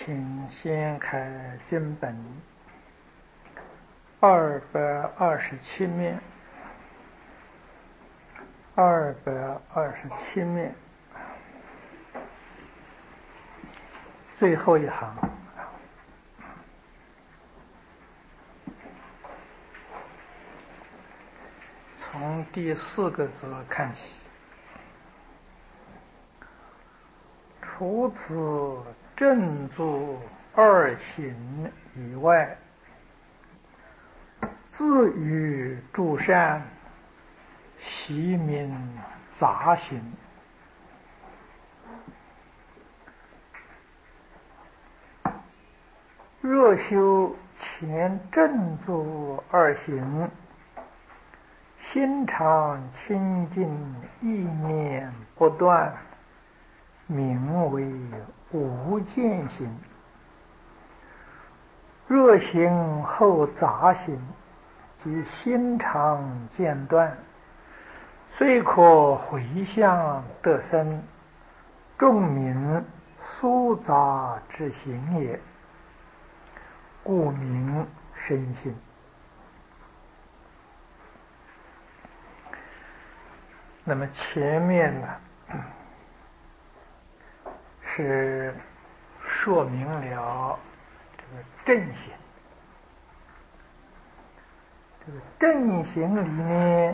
请先开经本227面，227面最后一行，从第4个字看起。除此正坐二行以外，自于诸善，习名杂行。若修前正坐二行，心常清净，意念不断，名为无间行。若行后杂行，即心常间断，虽可回向得生，众名疏杂之行也，故名生信。那么前面呢，是说明了这个正行。这个正行里面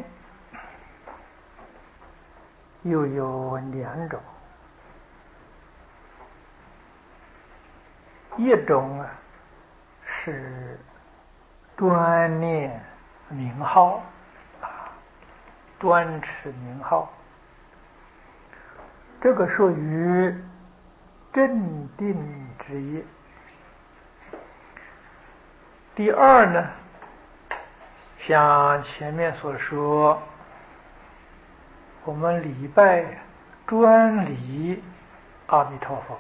又有2种，一种是专念名号，专持名号，这个属于正定之一。第二呢，像前面所说，我们礼拜专礼阿弥陀佛，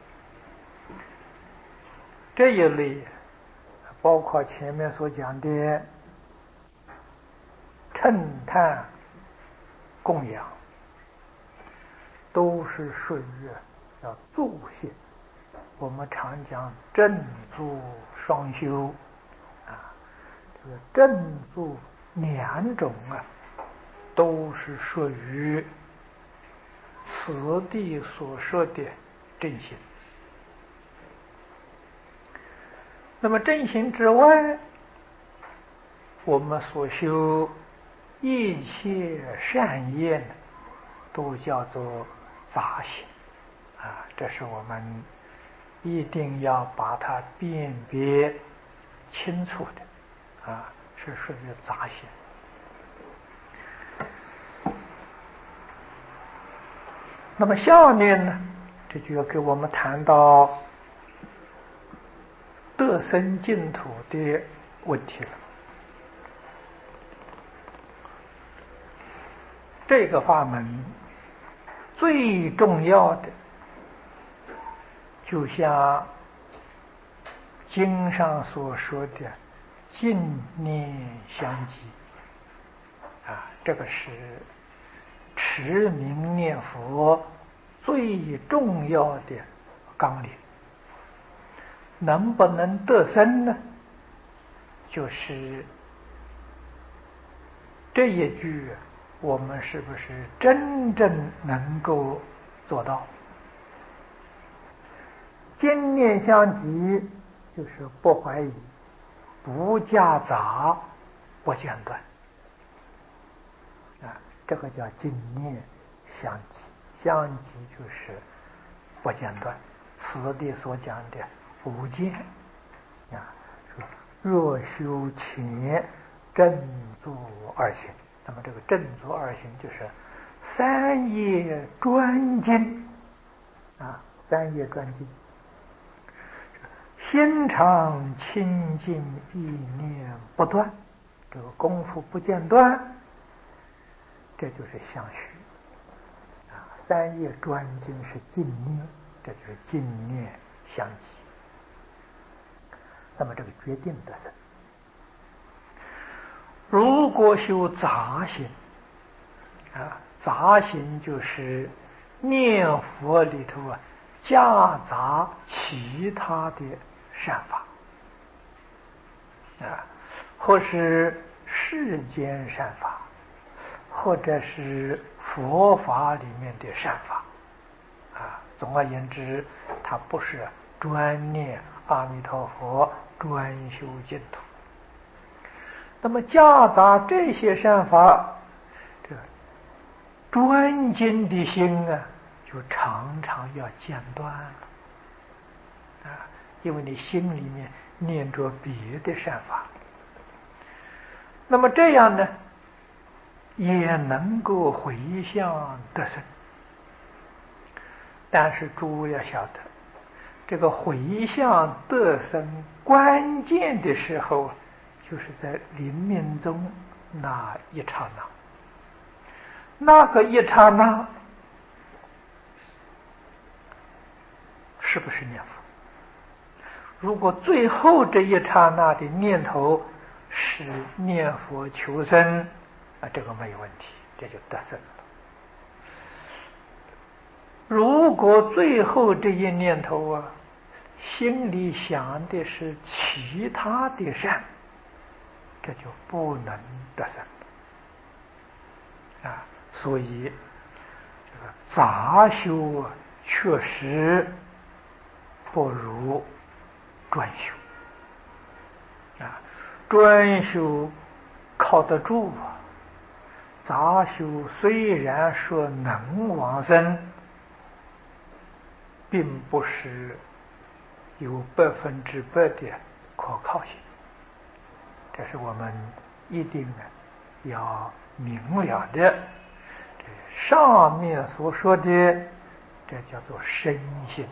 这一类包括前面所讲的称叹供养，都是属于要助行。我们常讲正助双修这个正助2种都是属于此地所说的正行。那么正行之外，我们所修一切善业都叫做杂行这是我们一定要把它辨别清楚的是属于杂行。那么下面呢，这就要给我们谈到得生净土的问题了。这个法门最重要的，就像经上所说的净念相继这个是持名念佛最重要的纲领。能不能得生呢？就是这一句我们是不是真正能够做到？净念相继就是不怀疑，不夹杂，不间断这个叫净念相继。相继就是不间断，此地所讲的无间说若修前正坐二行。那么这个正坐二行就是3业专精3业专精，心常清净，意念不断，这个功夫不间断，这就是相续3业专精是净念，这就是净念相继。那么这个决定得生。如果修杂行杂行就是念佛里头夹杂其他的善法或是世间善法，或者是佛法里面的善法总而言之，它不是专念阿弥陀佛，专修净土。那么夹杂这些善法，这专精的心就常常要间断了因为你心里面念着别的善法，那么这样呢，也能够回向得生。但是诸位要晓得，这个回向得生关键的时候，就是在临命终那一刹那。那个一刹那，是不是念佛？如果最后这一刹那的念头是念佛求生这个没有问题，这就得生了。如果最后这一念头心里想的是其他的善，这就不能得生所以这个杂修确实不如专修专修靠得住杂修虽然说能往生，并不是有100%的可靠性，这是我们一定要明了的。上面所说的，这叫做身心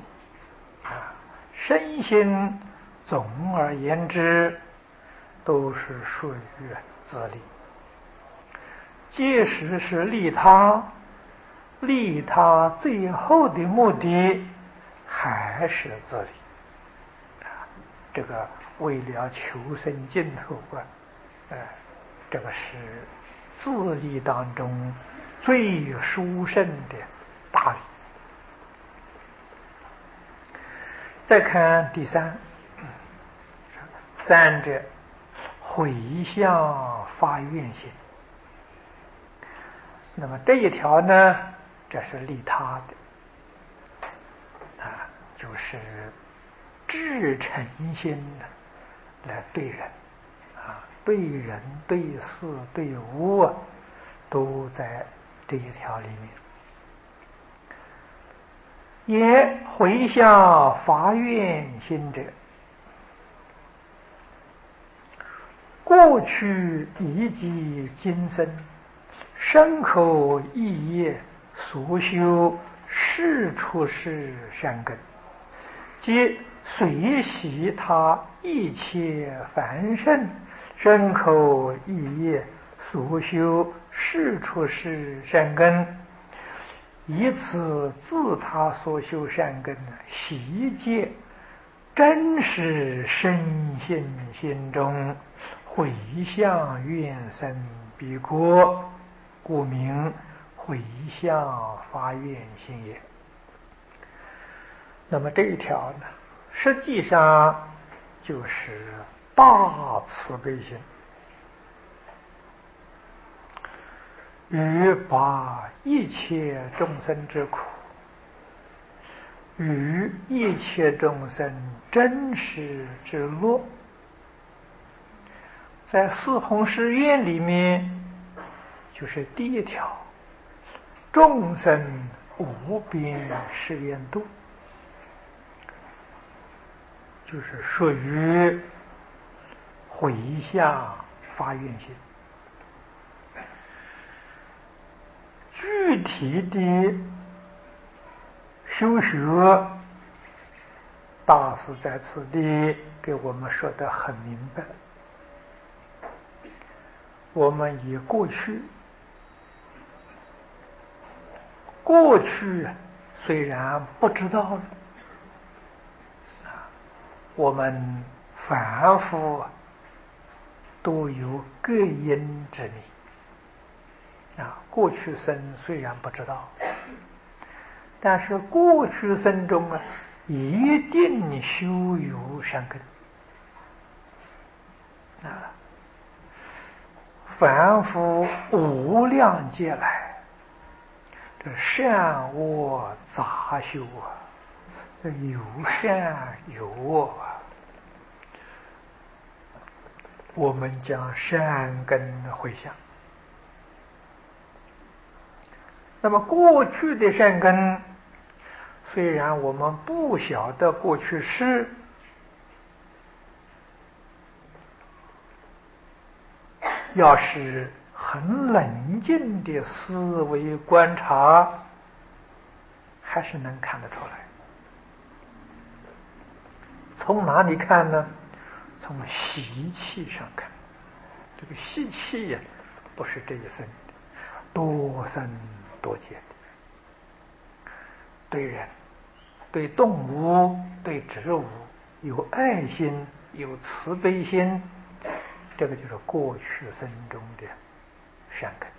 身心总而言之都是属于自利，即使是利他，利他最后的目的还是自利这个为了求生净土这个是自利当中最殊胜的大利。再看第三者回向发愿心。那么这一条呢，这是利他的就是至诚心来对人对人对事对物都在这一条里面。也回向发愿心者，过去以及今生身口意业所修世出世善根，即随喜他一切凡圣身口意业所修世出世善根，以此自他所修善根习借真实深信心中回向愿生彼国，故名回向发愿心也。那么这一条呢，实际上就是大慈悲心，与把一切众生之苦，与一切众生真实之乐，在四弘誓愿里面，就是第一条，众生无边誓愿度，就是属于回向发愿心。具体的修学，大师在此地给我们说得很明白。我们以过去虽然不知道了我们凡夫都有各因之迷过去生虽然不知道， 但是过去生中啊，一定修有善根啊。凡夫无量劫来，这善恶杂修啊，这有善有恶啊。我们将善根回向，那么过去的善根，虽然我们不晓得过去事，要是很冷静的思维观察，还是能看得出来。从哪里看呢？从习气上看。这个习气呀，不是这一生的，多生多劫的。对人、对动物、对植物有爱心、有慈悲心，这个就是过去生中的善根。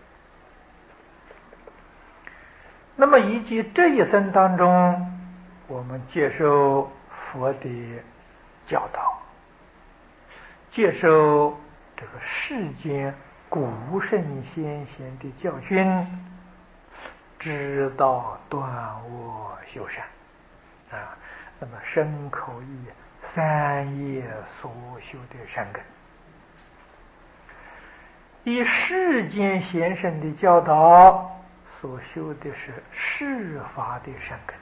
那么以及这一生当中，我们接受佛的教导，接受这个世间古圣先贤的教训，知道断恶修善啊。那么身口意三业所修的善根，以世间贤圣的教导所修的是世法的善根，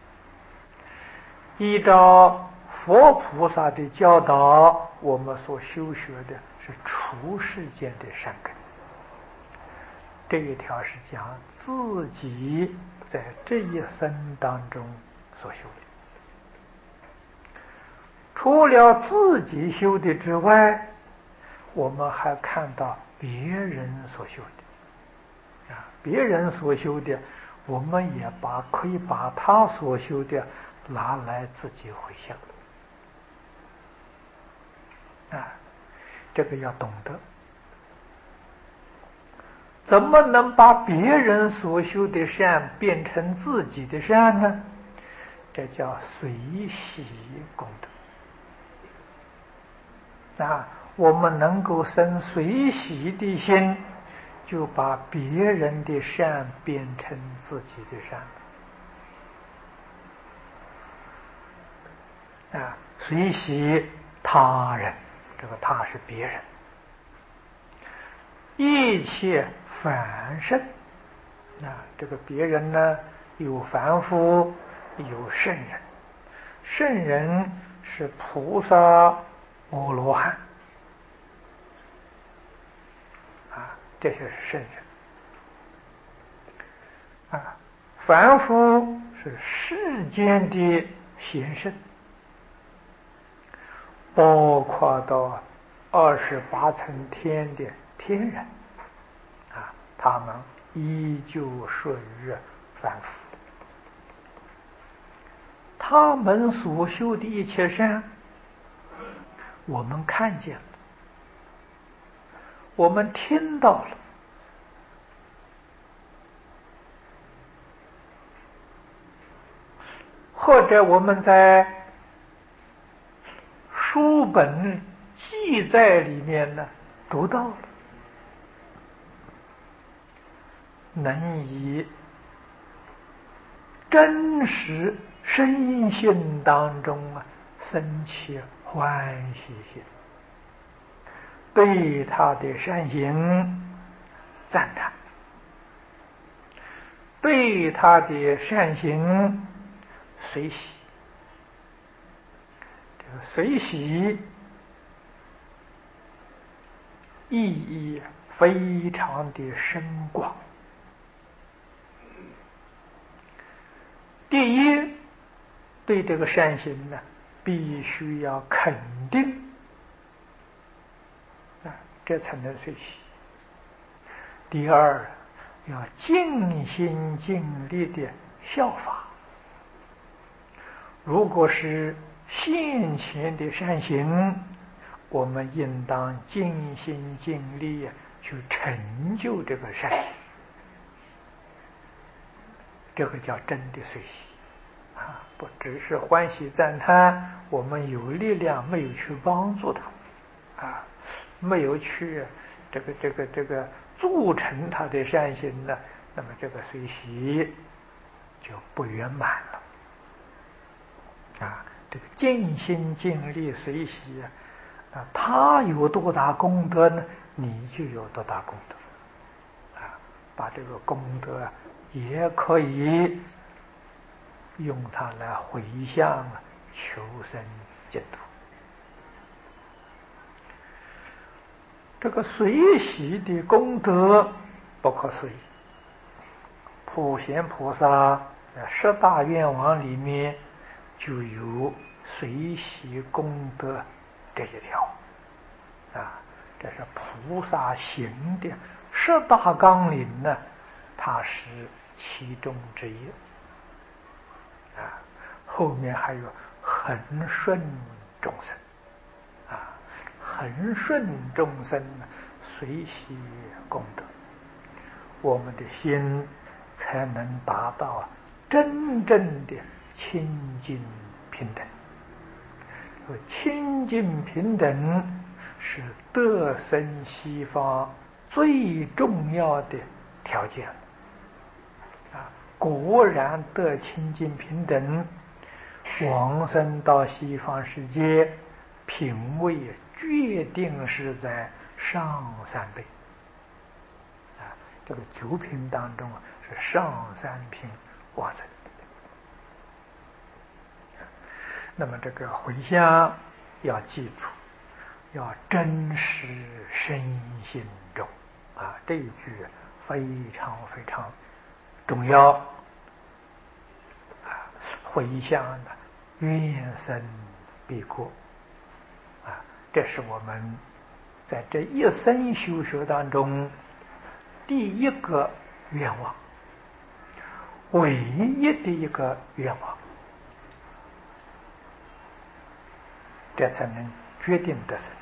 依照佛菩萨的教导，我们所修学的是出世间的善根。这一条是讲自己在这一生当中所修的。除了自己修的之外，我们还看到别人所修的别人所修的，我们也可以把他所修的拿来自己回向这个要懂得。怎么能把别人所修的善变成自己的善呢？这叫随喜功德我们能够生随喜的心，就把别人的善变成自己的善随喜他人，这个他是别人。一切凡圣这个别人呢，有凡夫，有圣人。圣人是菩萨、阿罗汉这些是圣人凡夫是世间的贤圣，包括到28层天的天人他们依旧属于凡夫。他们所修的一切善，我们看见了，我们听到了，或者我们在书本记载里面呢读到了，能以真实身心当中生起欢喜心，对他的善行赞叹，对他的善行随喜。这个随喜意义非常的深广。第一，对这个善行呢，必须要肯定这才能随喜。第二，要尽心尽力的效法。如果是现前的善行，我们应当尽心尽力去成就这个善行这个叫真的随喜啊，不只是欢喜赞叹，我们有力量没有去帮助他啊，没有去这个促成他的善行呢，那么这个随喜就不圆满了啊。这个尽心尽力随喜啊，他有多大功德呢，你就有多大功德啊，把这个功德也可以用它来回向求生净土。这个随喜的功德不可思议，普贤菩萨在十大愿望里面就有随喜功德这一条啊，这是菩萨行的十大纲领呢，它是其中之一啊。后面还有恒顺众生啊，恒顺众生随喜功德，我们的心才能达到真正的清净平等。清净平等是得生西方最重要的条件啊！果然得清净平等，往生到西方世界，品位决定是在上三辈啊！这个九品当中是上三品往生。那么这个回向要记住，要真实深心中啊，这一句非常非常重要啊！回向呢，愿生必果啊，这是我们在这一生修学当中第一个愿望，唯一的一个愿望，这才能决定得生。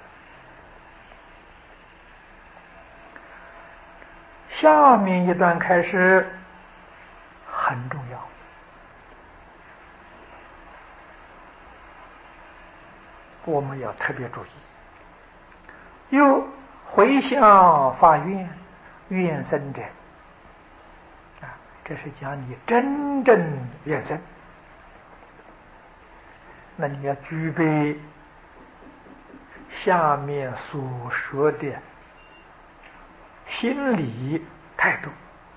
下面一段开始很重要，我们要特别注意。有回向发愿，愿生者啊，这是讲你真正愿生，那你要具备下面所说的心理态度，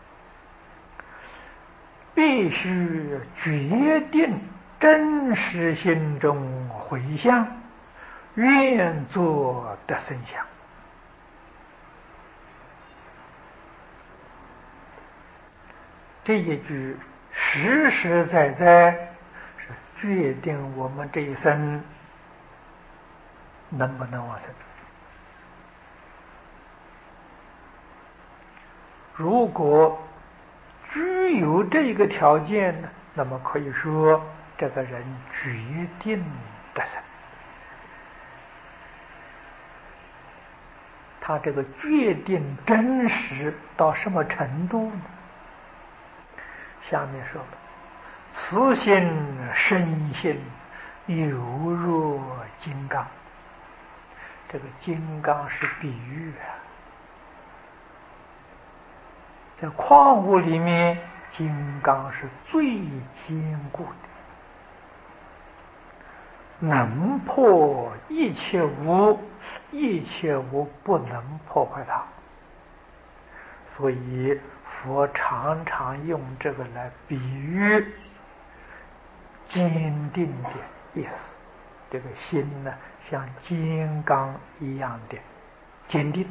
必须决定真实心中回向，愿作得生相。这一句实实在在是决定我们这一生能不能往生。如果具有这个条件呢，那么可以说这个人决定得生。他这个决定真实到什么程度呢？下面说了，此心深信犹若金刚。这个金刚是比喻啊，在矿物里面，金刚是最坚固的，能破一切无，一切无不能破坏它。所以佛常常用这个来比喻坚定的意思。这个心呢，像金刚一样的坚定，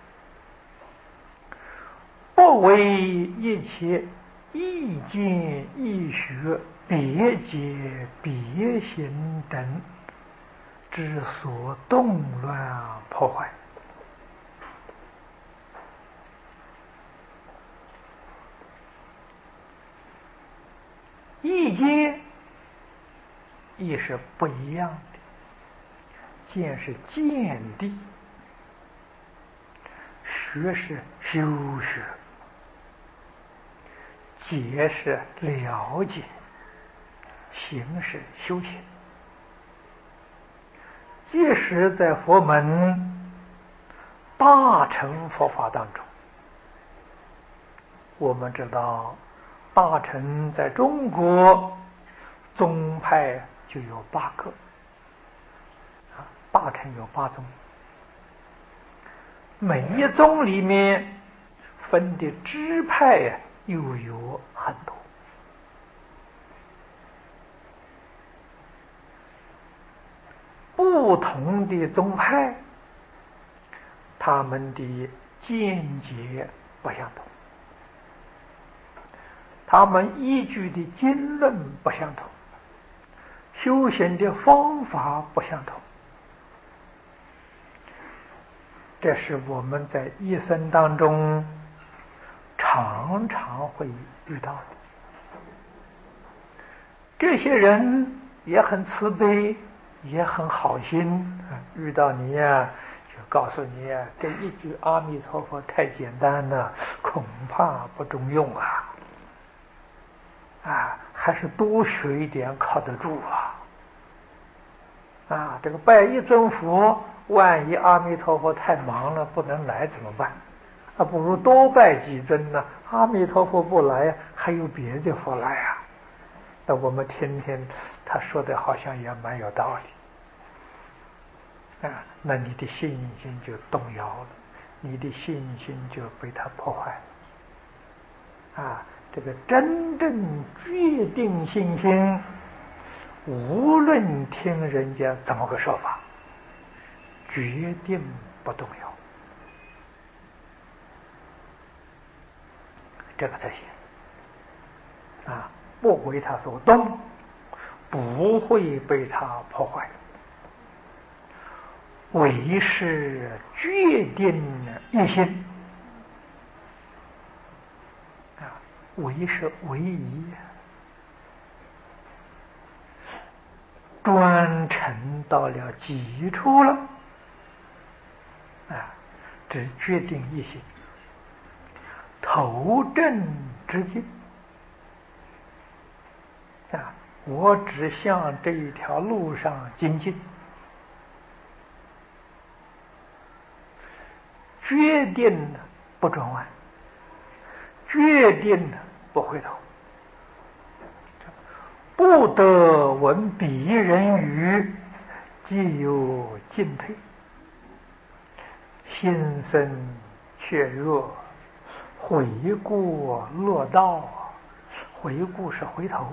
不为一切意见意学别解别行等之所动乱破坏。意见亦是不一样的，见是见地，学是修学， 解是了解，行是修行。即使在佛门大乘佛法当中，我们知道大乘在中国宗派就有8个，大乘有8宗，每一宗里面分的支派又有很多。不同的宗派，他们的见解不相同，他们依据的经论不相同，修行的方法不相同。这是我们在一生当中常常会遇到的。这些人也很慈悲，也很好心，遇到你呀，就告诉你呀，这一句阿弥陀佛太简单了，恐怕不中用还是多学一点靠得住这个拜一尊佛，万一阿弥陀佛太忙了不能来怎么办？不如多拜几尊呢？阿弥陀佛不来，还有别的佛来那我们听听他说的好像也蛮有道理那你的信心就动摇了，你的信心就被他破坏了这个真正决定信心，无论听人家怎么个说法，决定不动摇，这个才行不为他所动，不会被他破坏。唯是决定一心唯是唯一，专程到了极处了只决定一心，投正之境我只向这一条路上精进，决定不转弯，决定不回头，不得闻彼人语，即有进退，心生怯弱，回顾乐道，回顾是回头，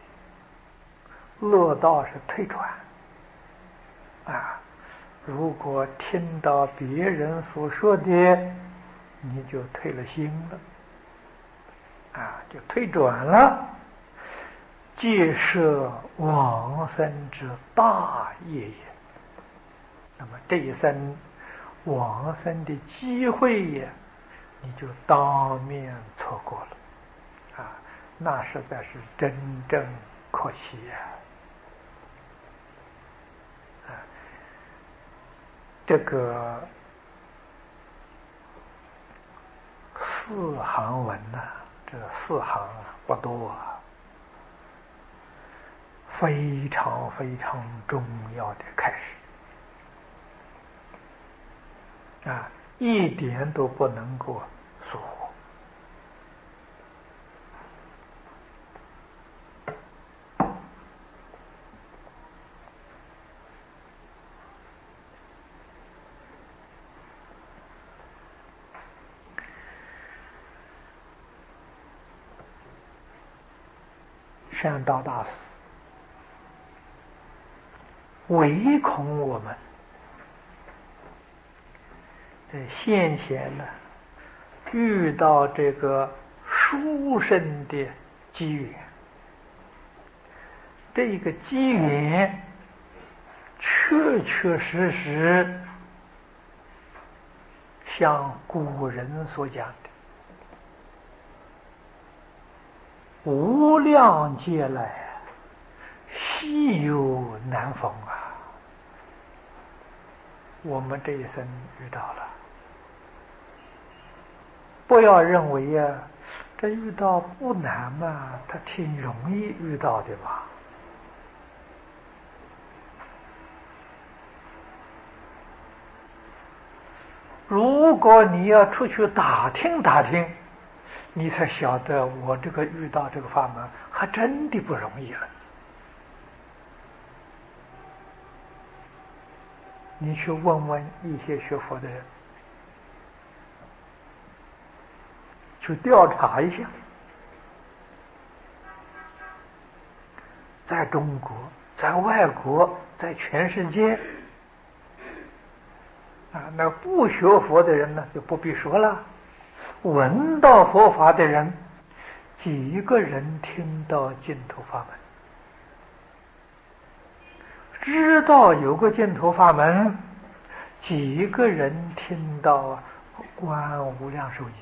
乐道是退转如果听到别人所说的，你就退了心了就退转了，皆是往生之大业也。那么这一生往生的机会你就当面错过了那实在是真正可惜这个4行文这4行不多非常非常重要的开始一点都不能够疏忽。善导大师唯恐我们在现前遇到这个殊胜的机缘，这个机缘确确实实像古人所讲的无量劫来稀有难逢我们这一生遇到了。不要认为这遇到不难嘛，他挺容易遇到的吧？如果你要出去打听打听，你才晓得我这个遇到这个法门还真的不容易了。你去问问一些学佛的人，去调查一下，在中国，在外国，在全世界，那不学佛的人呢，就不必说了。闻到佛法的人，几个人听到净土法门，知道有个净土法门，几个人听到观无量寿经，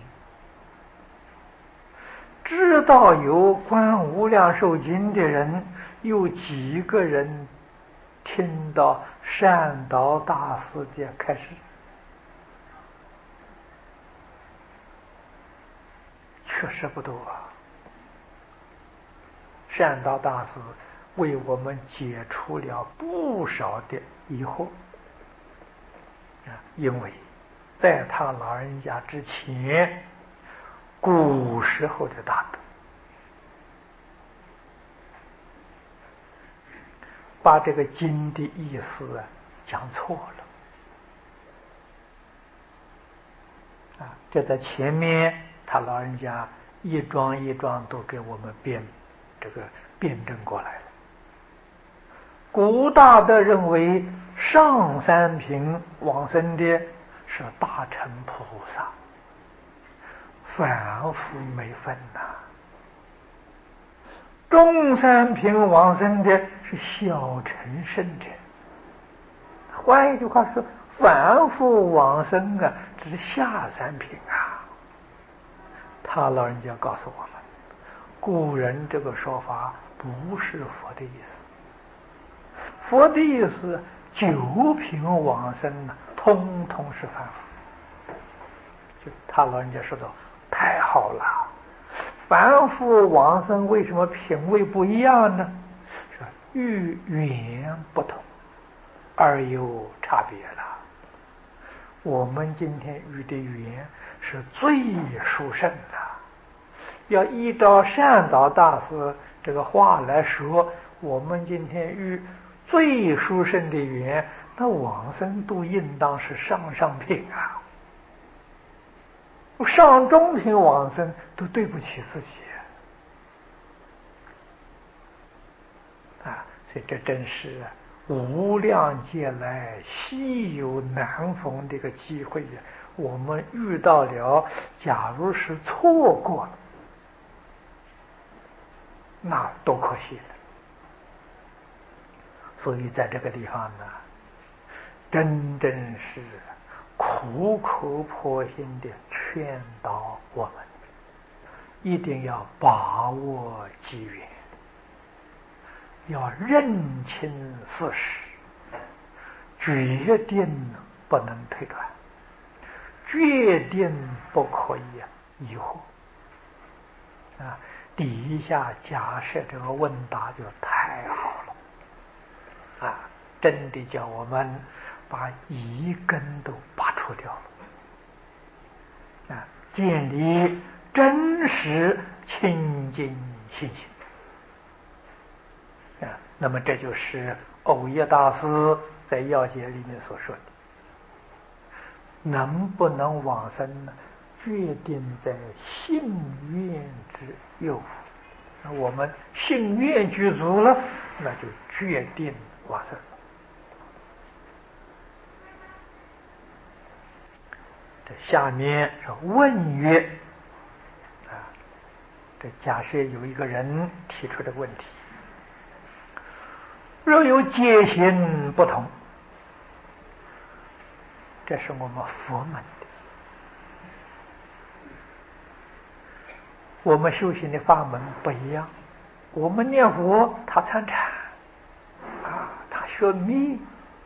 知道有观无量寿经的人，有几个人听到善导大师的开示？确实不多啊。善导大师为我们解除了不少的疑惑因为在他老人家之前，古时候的大德把这个经的意思讲错了这在前面他老人家一桩一桩都给我们辩证过来了。古大德认为上三品往生的是大乘菩萨，凡夫没分中三品往生的是小乘圣者。换一句话说，凡夫往生只是下三品他老人家告诉我们，古人这个说法不是佛的意思。佛的意思九品往生通通是凡夫。就他老人家说的太好了，凡夫往生为什么品位不一样呢？是遇缘不同而有差别了。我们今天遇的缘是最殊胜的，要依照善导大师这个话来说，我们今天遇最殊胜的缘，那往生都应当是上品上中品往生都对不起自己所以这真是无量劫来稀有难逢的一个机会我们遇到了，假如是错过了，那多可惜了。所以在这个地方呢，真正是苦口婆心的劝导我们，一定要把握机缘，要认清事实，决定不能推断，决定不可以疑惑底下假设这个问答就太好了真的叫我们把疑根都拔除掉了建立真实清净信心那么这就是藕益大师在要解里面所说的，能不能往生呢？决定在信愿之有福。我们信愿具足了，那就决定往生了。这下面是问曰这假设有一个人提出的问题，若有戒行不同，这是我们佛门的，我们修行的法门不一样。我们念佛，他参禅他学密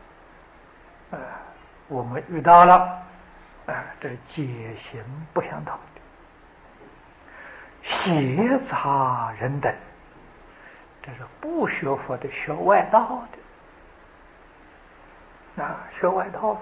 我们遇到了这戒行不相同的。 邪杂人等，这是不学佛的，学外道的学外道的。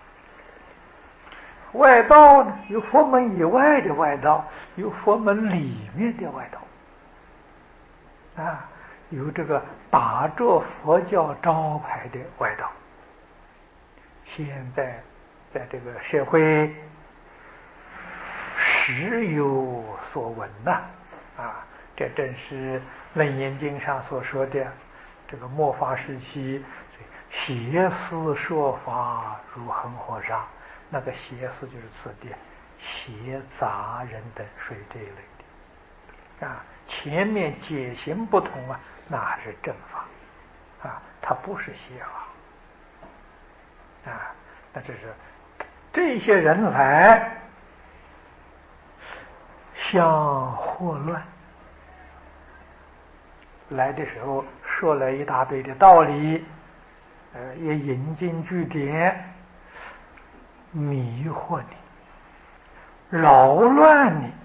外道呢，有佛门以外的外道，有佛门里面的外道有这个打着佛教招牌的外道。现在在这个社会时有所闻这正是楞严经上所说的这个末法时期，邪思说法如恒河沙。那个邪思就是此地邪杂人等属于这一类的前面解行不同那还是正法它不是邪法那这些人来像祸乱，来的时候说了一大堆的道理也引经据典，迷惑你，扰乱你，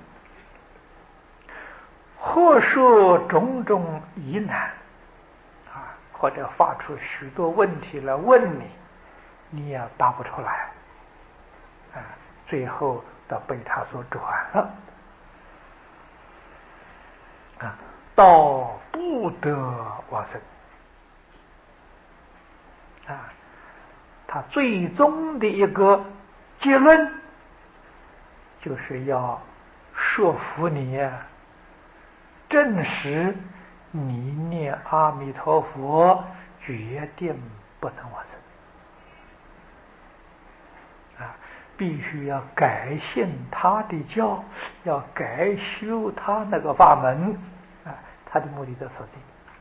或说种种疑难或者发出许多问题来问你，你也答不出来最后都被他所转了到不得往生他最终的一个结论就是要说服你证实你念阿弥陀佛决定不能往生必须要改信他的教，要改修他那个法门他的目的在此地。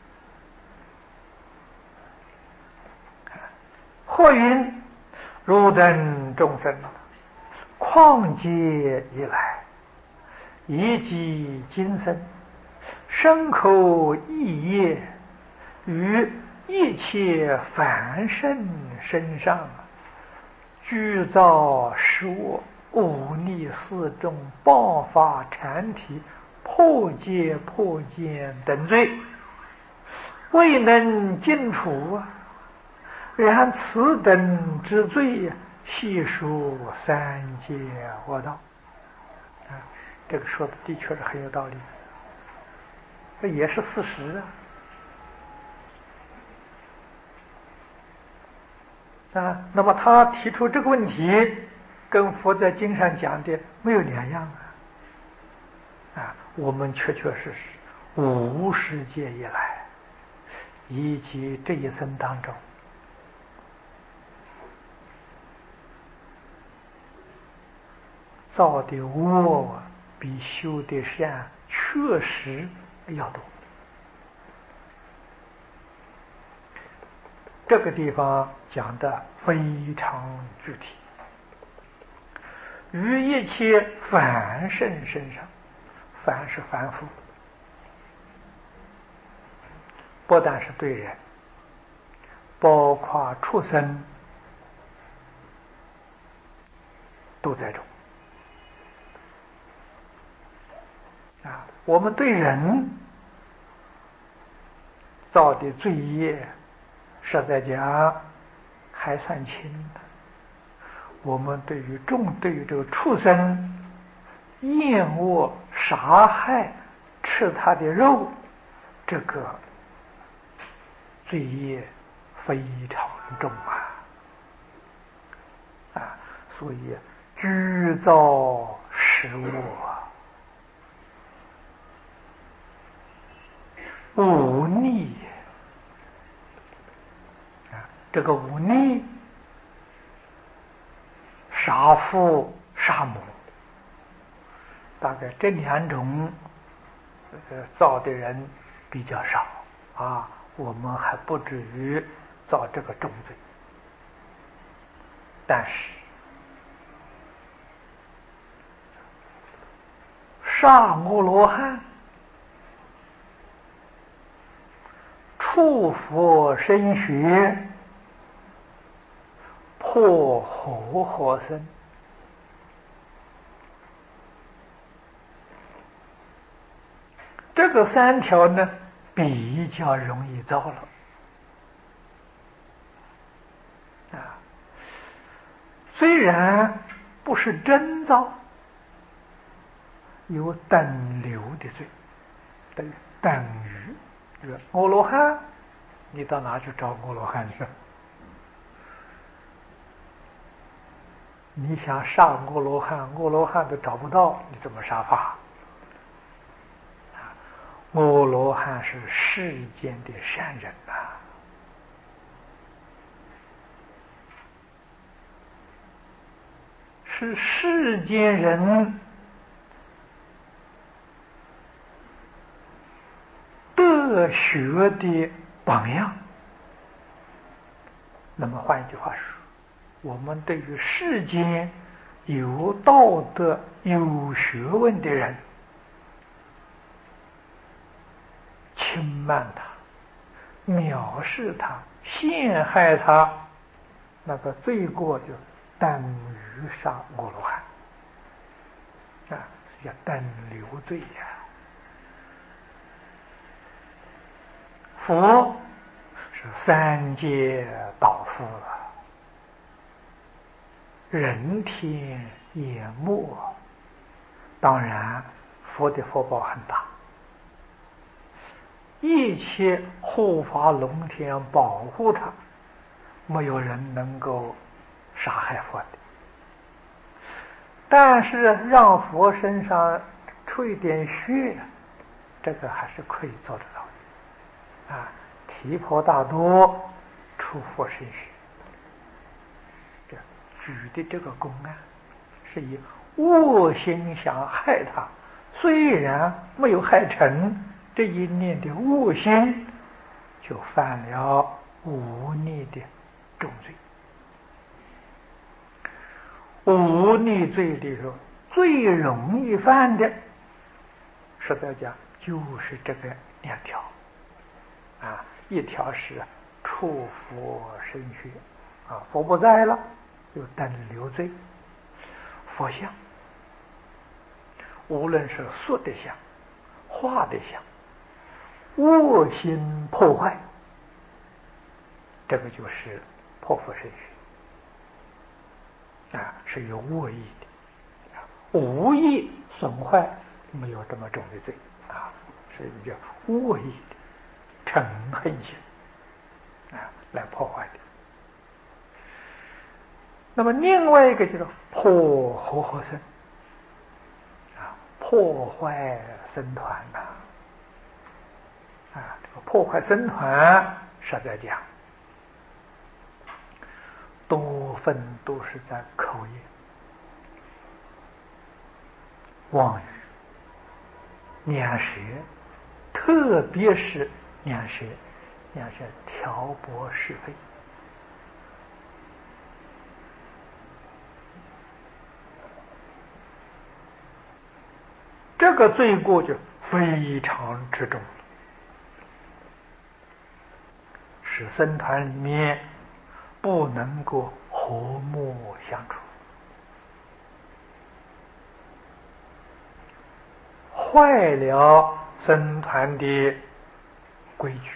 或云汝等众生旷劫以来，以及今生，身口意业于一切凡圣身上具造十恶忤逆四众谤法禅体破戒破见等罪，未能尽除然此等之罪悉属三界恶道这个说的的确是很有道理，这也是事实那么他提出这个问题跟佛在经上讲的没有两样我们确确实实无始劫以来以及这一生当中造的恶比修的善确实要多。这个地方讲的非常具体，于一切凡圣身上，凡是凡夫，不但是对人，包括畜生都在中我们对人造的罪业实在讲还算轻的，我们对于这个畜生厌恶杀害吃他的肉，这个罪业非常重所以具造十恶忤逆这个忤逆杀父杀母，大概这两种造的人比较少我们还不至于造这个重罪。但是杀阿罗汉、触佛身血、破活活身， 个3条呢比较容易造了啊，虽然不是真造，有等流的罪，等于这个阿罗汉，你到哪去找阿罗汉去？你想杀阿罗汉，阿罗汉都找不到，你怎么杀法？阿罗汉是世间的善人呐，是世间人德学的榜样。那么换一句话说，我们对于世间有道德、有学问的人，轻慢他、藐视他、陷害他，那个罪过就等于杀阿罗汉啊，叫等流罪呀。佛是三界导师，人天眼目，当然佛的福报很大，一切护法龙天保护他，没有人能够杀害佛的。但是让佛身上出一点血，这个还是可以做得到的啊。提婆达多出佛身血，这举的这个公案是以恶心想害他，虽然没有害成，这一念的恶心就犯了忤逆的重罪。忤逆罪里头最容易犯的，实在讲就是这个2条啊，一条是触佛身血啊，佛不在了，有等流罪。佛像，无论是塑的像、画的像，恶心破坏，这个就是破佛身血啊，是有恶意的，无意损坏没有这么重的罪啊，是叫恶意的嗔恨心啊来破坏的。那么另外一个就是破和合僧啊，破坏僧团呐啊，这个破坏僧团实在讲，多分都是在口业、妄语、两舌，特别是两舌挑拨是非。这个罪过就非常之重，使僧团里面不能够和睦相处，坏了僧团的规矩，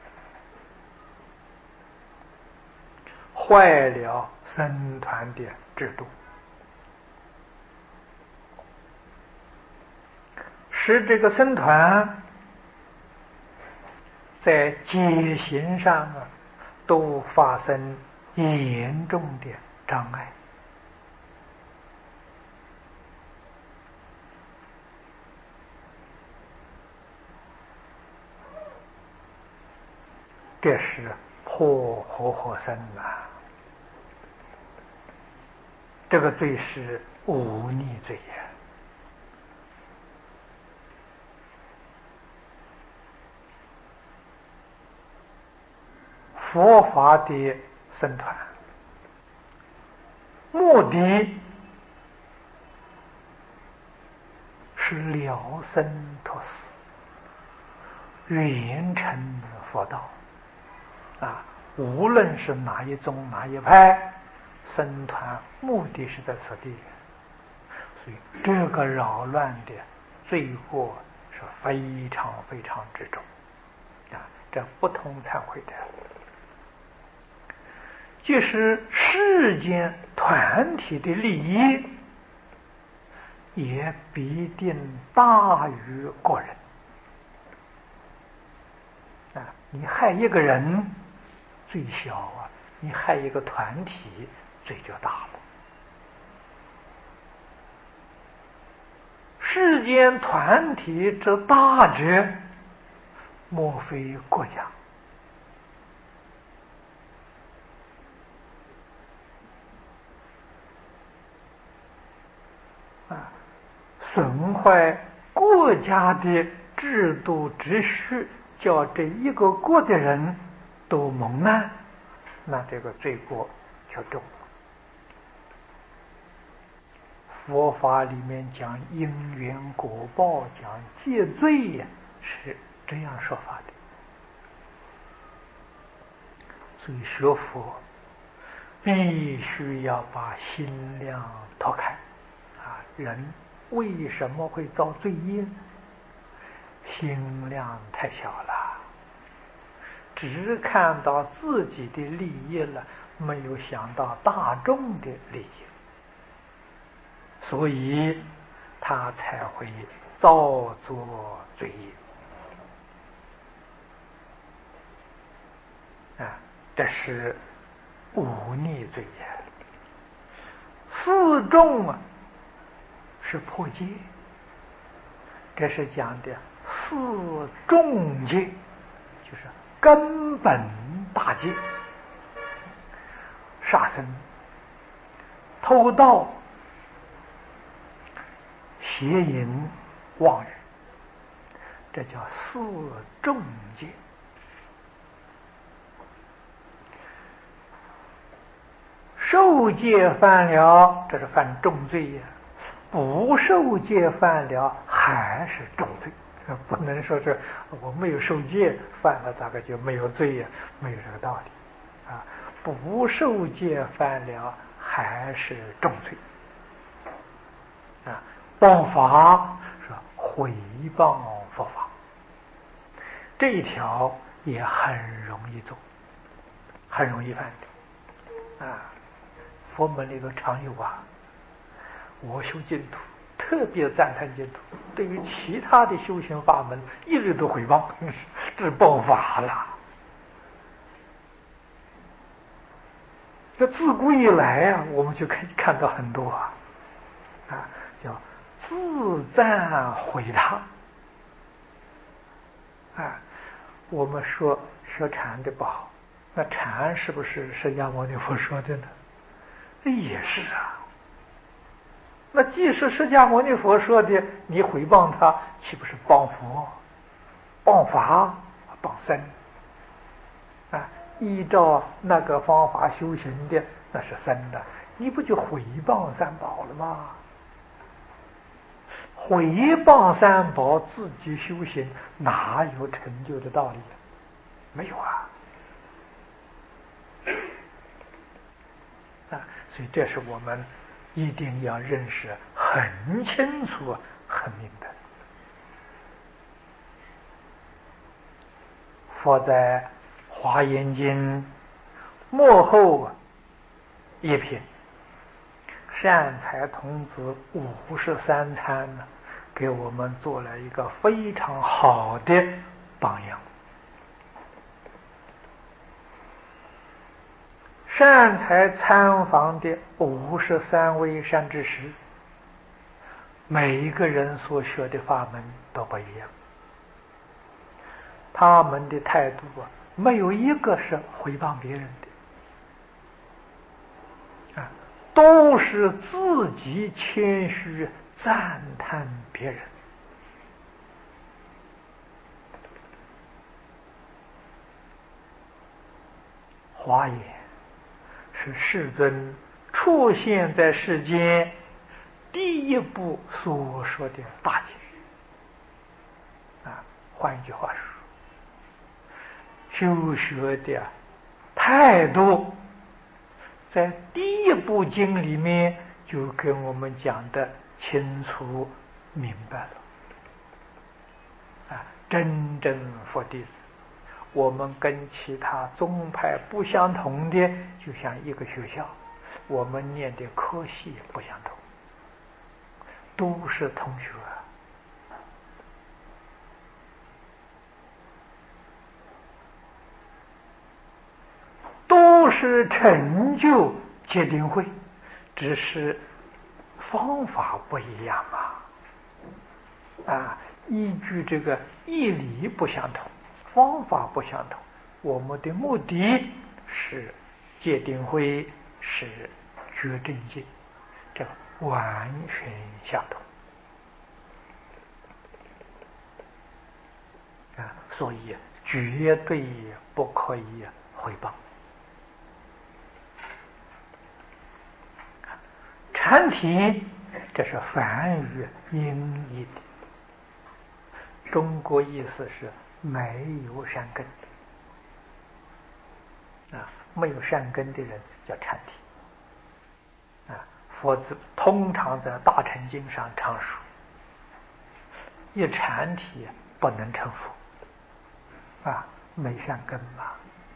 坏了僧团的制度，使这个僧团在解行上啊都发生严重的障碍。这是破和合僧啊，这个罪是忤逆罪呀。佛法的僧团目的是了生脱死，圆成佛道啊！无论是哪一宗哪一派，僧团目的是在此地，所以这个扰乱的罪过是非常非常之重啊！这不同忏悔的，即使世间团体的利益，也必定大于个人啊！你害一个人罪小啊，你害一个团体罪就大了。世间团体之大者，莫非国家啊？损坏国家的制度秩序，叫这一个国的人都蒙难，那这个罪过就重了。佛法里面讲因缘果报，讲戒罪呀，是这样说法的。所以学佛必须要把心量拓开啊！人为什么会造罪业？心量太小了，只看到自己的利益了，没有想到大众的利益。所以他才会造作罪业啊！这是忤逆罪业。四众啊，是破戒，这是讲的四重戒，就是根本大戒：杀生、偷盗、邪淫、妄语，这叫四重戒。受戒犯了，这是犯重罪呀；不受戒犯了，还是重罪。不能说是我没有受戒犯了，大概就没有罪呀，没有这个道理啊！不受戒犯了，还是重罪啊！谤法是毁谤佛法，这一条也很容易做，很容易犯的啊！佛门里头常有啊，我修净土特别赞叹净土，对于其他的修行法门一律都毁谤，这是谤法了。这自古以来啊，我们就可以看到很多啊，叫自赞毁他啊。我们说学禅的不好，那禅是不是释迦牟尼佛说的呢？也是啊。那既是释迦牟尼佛说的，你毁谤他，岂不是谤佛、谤法、谤僧啊？依照那个方法修行的，那是僧的，你不就毁谤三宝了吗？毁谤三宝，自己修行哪有成就的道理？没有啊！所以这是我们一定要认识很清楚、很明白。佛在《华严经》末后一品，善财童子53参呢，给我们做了一个非常好的榜样。善财参访的53位善知识，每一个人所学的法门都不一样，他们的态度啊，没有一个是毁谤别人的啊，都是自己谦虚赞叹别人。华严是世尊出现在世间第一部所说的大经啊，换一句话说，修学的态度在第一部经里面就跟我们讲的清楚明白了真正佛弟子，我们跟其他宗派不相同的，就像一个学校，我们念的科系不相同，都是同学，都是成就戒定慧，只是方法不一样依据这个义理不相同，方法不相同，我们的目的是戒定慧，是觉正境，这完全相同所以绝对不可以毁谤。禅体这是梵语音译的，中国意思是没有善根没有善根的人叫禅体佛子通常在大乘经上常说，一禅体不能成佛没善根嘛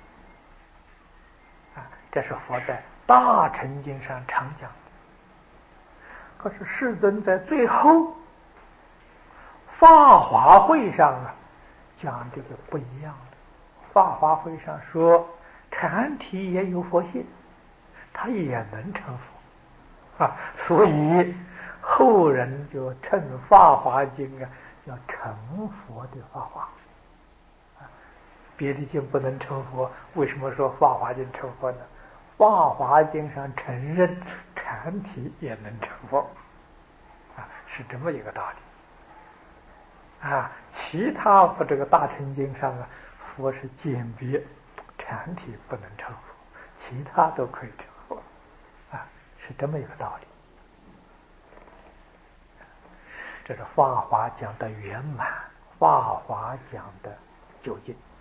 这是佛在大乘经上常讲的。可是世尊在最后法华会上讲这个不一样的。法华会上说，禅体也有佛性，他也能成佛所以后人就称法华经叫成佛的法华别的经不能成佛，为什么说法华经成佛呢？法华经上承认禅体也能成佛是这么一个道理其他佛这个大乘经上佛是鉴别禅体不能成佛，其他都可以成佛是这么一个道理。这是法华讲的圆满，法华讲的究竟。